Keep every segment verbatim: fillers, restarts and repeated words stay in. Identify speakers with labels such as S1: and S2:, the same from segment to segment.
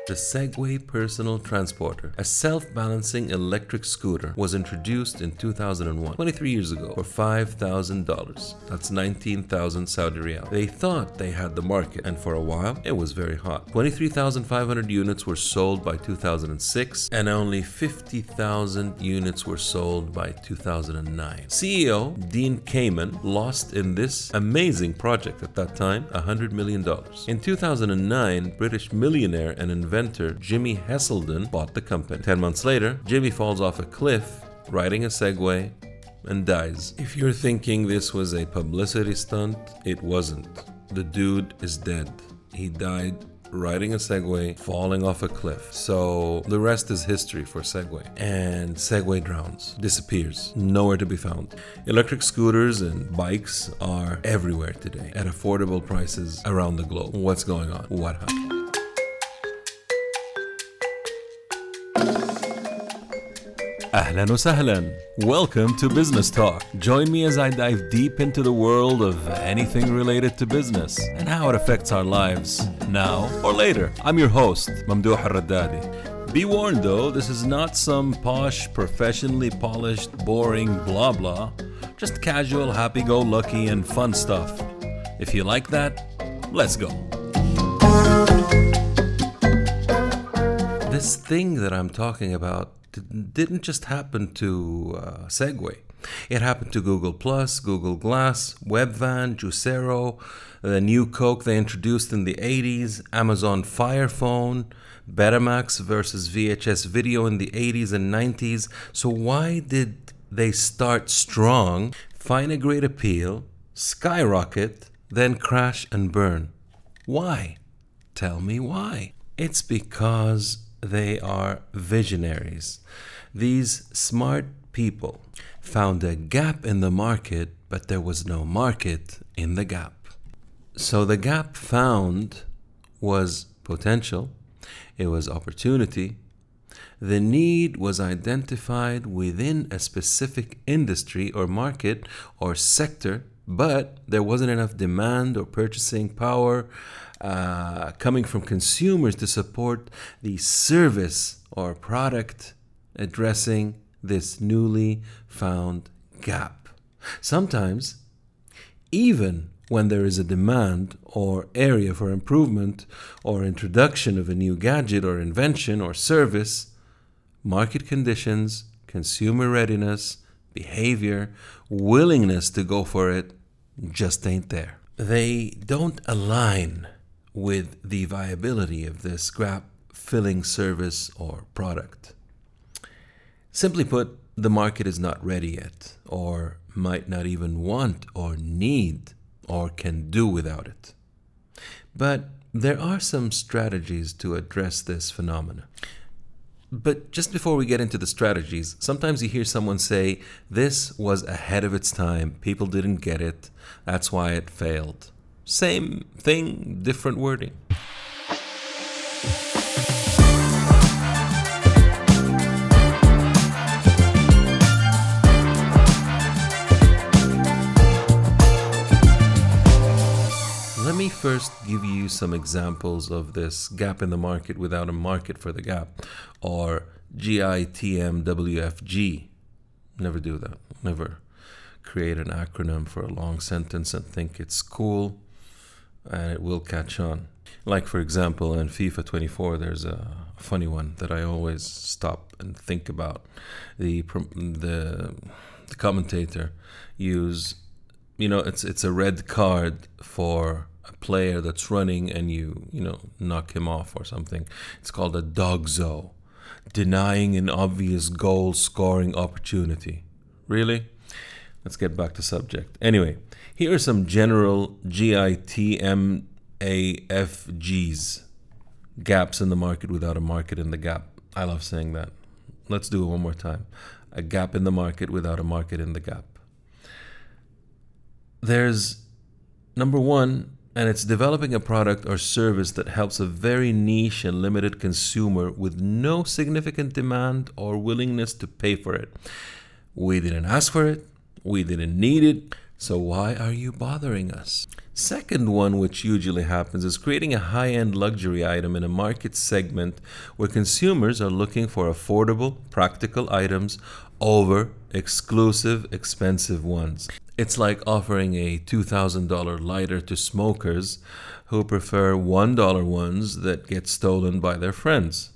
S1: The Segway Personal Transporter, a self-balancing electric scooter, was introduced in two thousand one, twenty-three years ago, for five thousand dollars. That's nineteen thousand Saudi riyal. They thought they had the market, and for a while, it was very hot. twenty-three thousand five hundred units were sold by two thousand six, and only fifty thousand units were sold by two thousand nine. C E O Dean Kamen lost in this amazing project at that time one hundred million dollars. In two thousand nine, British millionaire and inventor Jimmy Heselden bought the company. Ten months later, Jimmy falls off a cliff riding a Segway and dies. If you're thinking this was a publicity stunt, it wasn't. The dude is dead. He died riding a Segway, falling off a cliff. So the rest is history for Segway. And Segway drowns, disappears, nowhere to be found. Electric scooters and bikes are everywhere today at affordable prices around the globe. What's going on? What happened? Ahlan wa sahlan. Welcome to Business Talk. Join me as I dive deep into the world of anything related to business and how it affects our lives now or later. I'm your host, Mamdouh Al-Raddadi. Be warned though, this is not some posh, professionally polished, boring blah blah. Just casual, happy-go-lucky and fun stuff. If you like that, let's go. This thing that I'm talking about didn't just happen to uh, Segway. It happened to Google Plus, Google Glass, Webvan, Juicero, the new Coke they introduced in the eighties, Amazon Fire Phone, Betamax versus V H S video in the eighties and nineties. So why did they start strong, find a great appeal, skyrocket, then crash and burn? Why? Tell me why. It's because they are visionaries. These smart people found a gap in the market, but there was no market in the gap. So the gap found was potential, it was opportunity. The need was identified within a specific industry or market or sector, but there wasn't enough demand or purchasing power uh, coming from consumers to support the service or product addressing this newly found gap. Sometimes, even when there is a demand or area for improvement or introduction of a new gadget or invention or service, market conditions, consumer readiness, behavior, willingness to go for it just ain't there. They don't align with the viability of this gap-filling service or product. Simply put, the market is not ready yet, or might not even want or need or can do without it. But there are some strategies to address this phenomenon. But just before we get into the strategies, sometimes you hear someone say, this was ahead of its time, people didn't get it, that's why it failed. Same thing, different wording. Let me first give you some examples of this gap in the market without a market for the gap, or G I T M W F G. Never do that. Never create an acronym for a long sentence and think it's cool and it will catch on. Like, for example, in FIFA twenty-four, there's a funny one that I always stop and think about. The the, the commentator use, you know, it's it's a red card for a player that's running and you, you know, knock him off or something. It's called a dogzo, denying an obvious goal scoring opportunity. Really? Let's get back to subject. Anyway, here are some general G I T M A F Gs, gaps in the market without a market in the gap. I love saying that. Let's do it one more time. A gap in the market without a market in the gap. There's number one, and it's developing a product or service that helps a very niche and limited consumer with no significant demand or willingness to pay for it. We didn't ask for it. We didn't need it. So why are you bothering us? Second one, which usually happens, is creating a high-end luxury item in a market segment where consumers are looking for affordable, practical items over exclusive, expensive ones. It's like offering a two thousand dollars lighter to smokers who prefer one dollar ones that get stolen by their friends.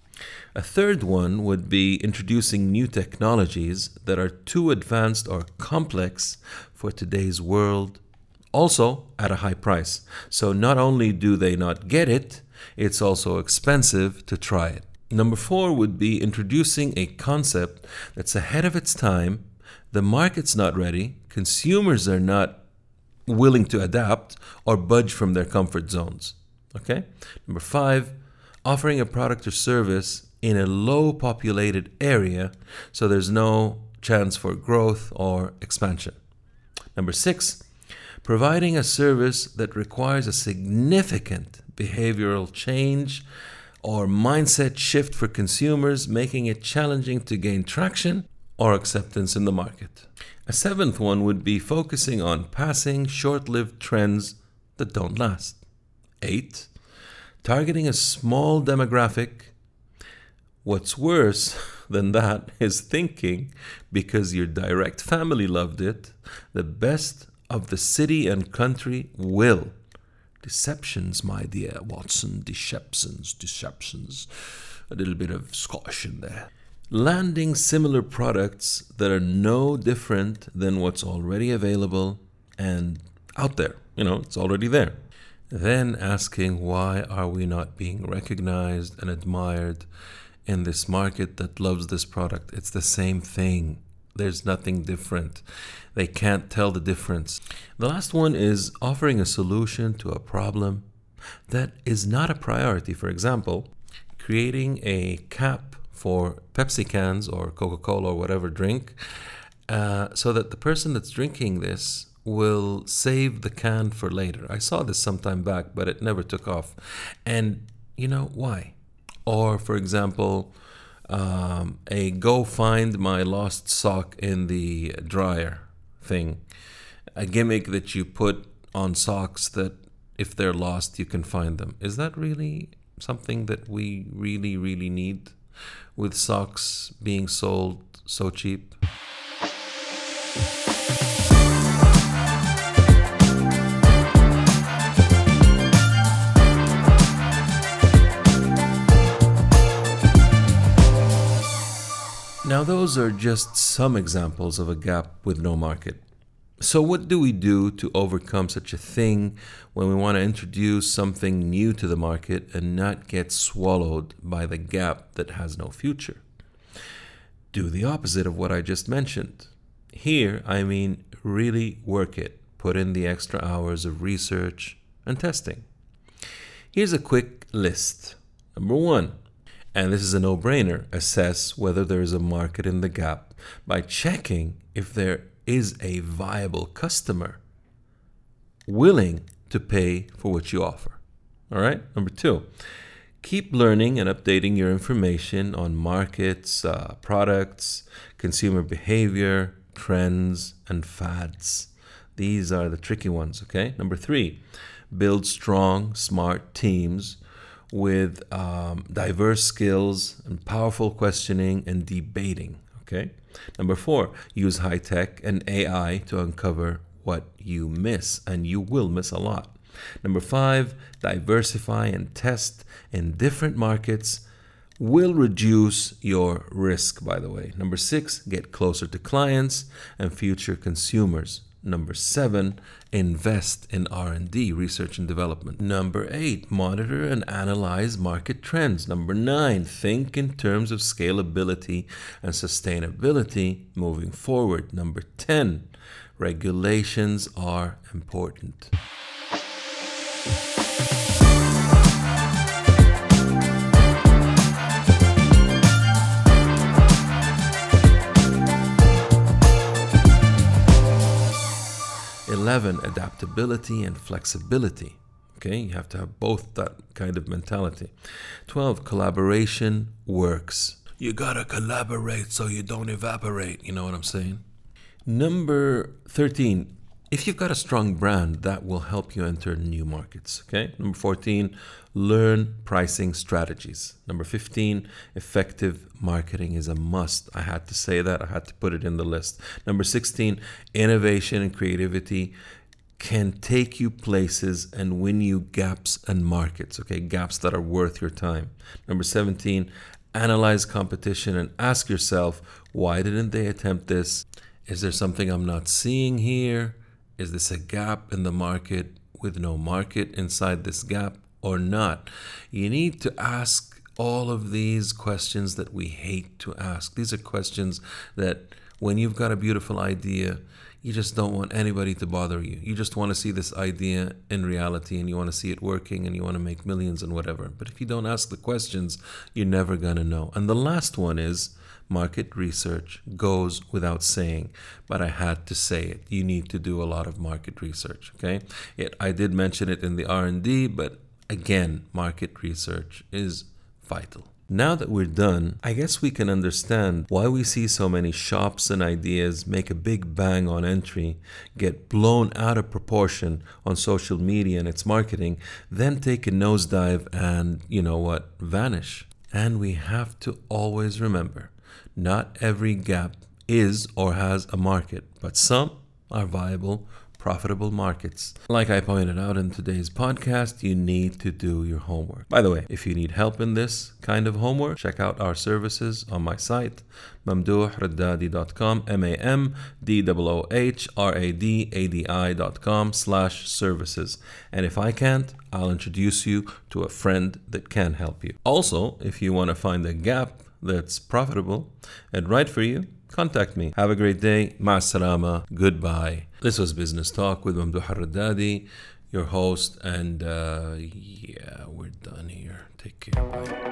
S1: A third one would be introducing new technologies that are too advanced or complex for today's world, also at a high price. So not only do they not get it, it's also expensive to try it. Number four would be introducing a concept that's ahead of its time. The market's not ready, consumers are not willing to adapt or budge from their comfort zones. Okay? Number five, offering a product or service in a low populated area so there's no chance for growth or expansion. Number six, providing a service that requires a significant behavioral change or mindset shift for consumers, making it challenging to gain traction or acceptance in the market. A seventh one would be focusing on passing short-lived trends that don't last. Eight, targeting a small demographic. What's worse than that is thinking, because your direct family loved it, the best of the city and country will. Deceptions, my dear Watson, deceptions, deceptions. A little bit of Scottish in there. Landing similar products that are no different than what's already available and out there. You know, it's already there. Then asking, why are we not being recognized and admired in this market that loves this product? It's the same thing. There's nothing different. They can't tell the difference. The last one is offering a solution to a problem that is not a priority. For example, creating a cap for Pepsi cans or Coca-Cola or whatever drink, uh, so that the person that's drinking this will save the can for later. I saw this some time back, but it never took off. And you know why? Or, for example, um, a go find my lost sock in the dryer thing. A gimmick that you put on socks that if they're lost, you can find them. Is that really something that we really, really need with socks being sold so cheap? Now, those are just some examples of a gap with no market. So what do we do to overcome such a thing when we want to introduce something new to the market and not get swallowed by the gap that has no future? Do the opposite of what I just mentioned. Here, I mean really work it. Put in the extra hours of research and testing. Here's a quick list. Number one, and this is a no-brainer, assess whether there is a market in the gap by checking if there is a viable customer willing to pay for what you offer. All right? Number two, keep learning and updating your information on markets, uh, products, consumer behavior, trends, and fads. These are the tricky ones, okay? Number three, build strong, smart teams with um, diverse skills and powerful questioning and debating, okay? Number four, use high tech and A I to uncover what you miss, and you will miss a lot. Number five, diversify and test in different markets will reduce your risk, by the way. Number six, get closer to clients and future consumers. Number seven, invest in R and D, research and development. Number eight, monitor and analyze market trends. Number nine, think in terms of scalability and sustainability moving forward. Number ten, regulations are important. eleven, adaptability and flexibility. Okay, you have to have both that kind of mentality. twelve, collaboration works. You gotta collaborate so you don't evaporate. You know what I'm saying? Number thirteen, If you've got a strong brand, that will help you enter new markets. Okay. Number fourteen, learn pricing strategies. Number fifteen, effective marketing is a must. I had to say that. I had to put it in the list. Number sixteen, innovation and creativity can take you places and win you gaps and markets. Okay. Gaps that are worth your time. Number seventeen, analyze competition and ask yourself, why didn't they attempt this? Is there something I'm not seeing here? Is this a gap in the market with no market inside this gap or not? You need to ask all of these questions that we hate to ask. These are questions that when you've got a beautiful idea, you just don't want anybody to bother you. You just want to see this idea in reality and you want to see it working and you want to make millions and whatever. But if you don't ask the questions, you're never going to know. And the last one is market research. Goes without saying, but I had to say it. You need to do a lot of market research, okay? It, I did mention it in the R and D, but again, market research is vital. Now that we're done, I guess we can understand why we see so many shops and ideas make a big bang on entry, get blown out of proportion on social media and its marketing, then take a nosedive and, you know what, vanish. And we have to always remember, not every gap is or has a market, but some are viable, profitable markets. Like I pointed out in today's podcast, you need to do your homework. By the way, if you need help in this kind of homework, check out our services on my site, mamdouh raddadi dot com, M A M D O O H R A D A D I dot com slash services. And if I can't, I'll introduce you to a friend that can help you. Also, if you want to find a gap that's profitable and right for you, contact me. Have a great day. Ma salama. Goodbye. This was Business Talk with Mamdouh Raddadi, your host. And uh, yeah, we're done here. Take care. Bye.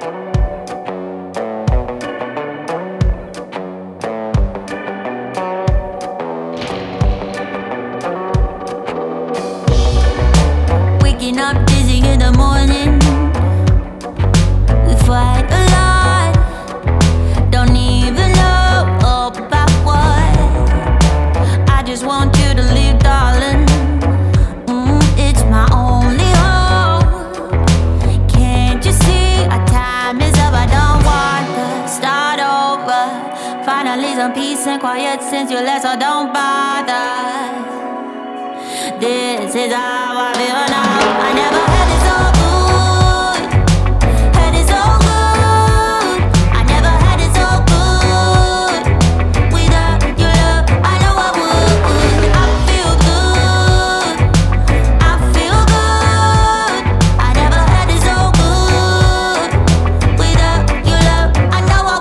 S2: Waking up dizzy in the morning. We fight a lot. Don't even know about what. I just want you to leave, darling. Mm, it's my only hope. Can't you see our time is up? I don't want to start over. Finally some peace and quiet since you left, so don't bother. This is how I feel now. I never had it so good. Had it so good. I never had it so good. Without your love, I know I would. I feel good. I feel good. I never had it so good. Without your love, I know I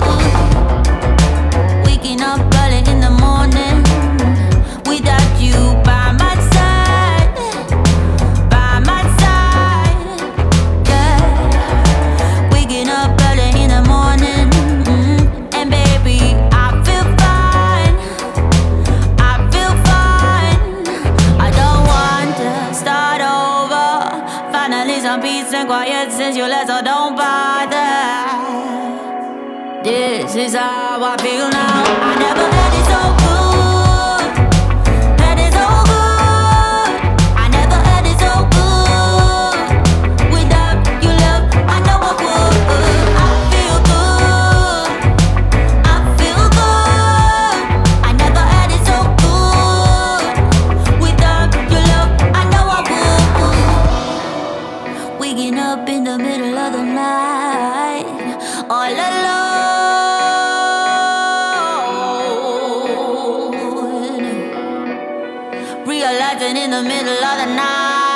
S2: would. Waking up early in the morning without you by my side, by my side, yeah. Waking up early in the morning, mm, and baby, I feel fine, I feel fine. I don't want to start over. Finally some peace and quiet since you left, so don't bother. This is how I feel now. I never had it so good. Had it so good. I never had it so good. Without your love, I know I would. I feel good. I feel good. I never had it so good. Without your love, I know I would. Waking up in the middle of the night, all alone. Realizing in the middle of the night